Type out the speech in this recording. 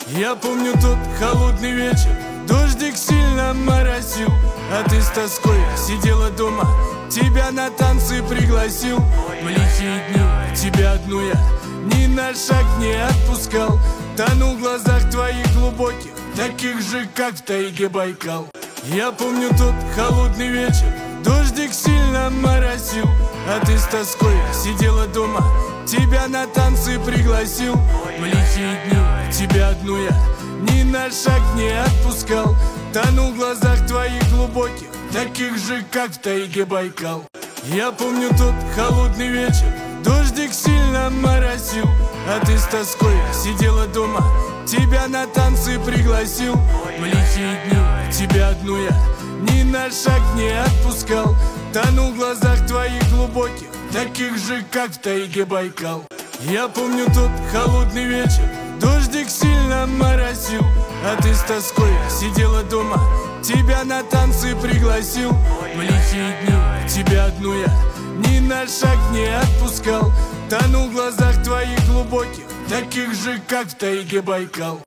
Я помню тот холодный вечер, дождик сильно моросил, а ты с тоской сидела дома, тебя на танцы пригласил. В лихие дни тебя одну я ни на шаг не отпускал, тонул в глазах твоих глубоких, таких же, как в тайге Байкал. Я помню тот холодный вечер, дождик сильно моросил, а ты с тоской сидела дома, тебя на танцы пригласил. В лихие дни тебя одну я ни на шаг не отпускал, тонул в глазах твоих глубоких, таких же, как в тайге Байкал. Я помню тот холодный вечер, дождик сильно моросил, а ты с тоской сидела дома, тебя на танцы пригласил. В лихие дни тебя одну я ни на шаг не отпускал, тонул в глазах твоих глубоких, таких же, как в тайге Байкал. Я помню тот холодный вечер, дождик сильно моросил, а ты с тоской сидела дома, тебя на танцы пригласил. В лихие дни тебя одну я ни на шаг не отпускал, тонул в глазах твоих глубоких, таких же, как в тайге Байкал.